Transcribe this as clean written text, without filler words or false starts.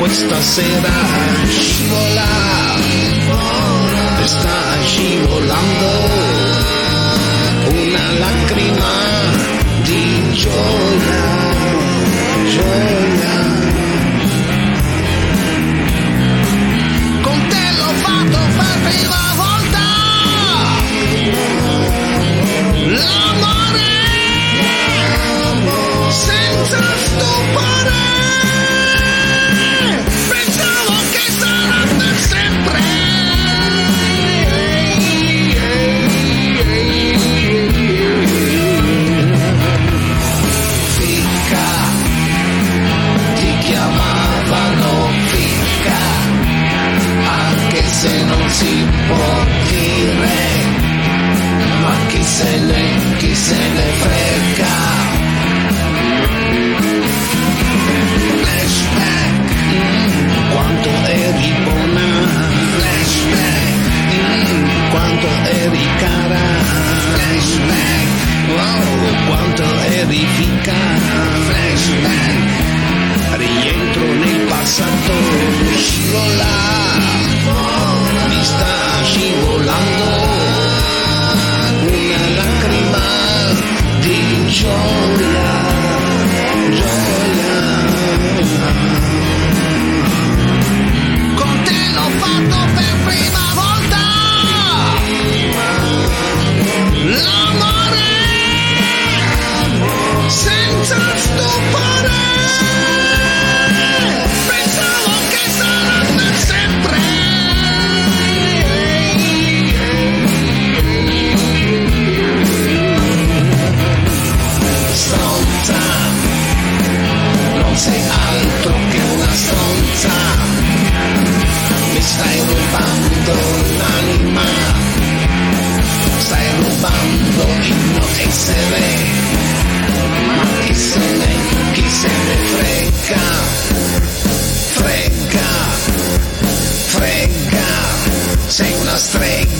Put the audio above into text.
stasera scivola, sta scivolando una lacrima di gioia, gioia. Con te l'ho fatto per prima volta, l'amore senza stupore. Pensavo che sarà per sempre. Fica, ti chiamavano fica, anche se non si può dire, ma chi se ne frega. Flashback, quanto eri buona. Flashback, quanto eri cara. Flashback, wow, quanto eri fica. Flashback, rientro nel passato. Scivola, mi sta scivolando una lacrima di gioia, gioia. Con te l'ho fatto per prima volta, l'amore senza stupore. Pensavo che sarà per sempre. Stronza, non sei altro che una stronza, mi stai rubando l'anima, stai rubando il mio essere, ma chi se ne frega, frega, frega, sei una strega.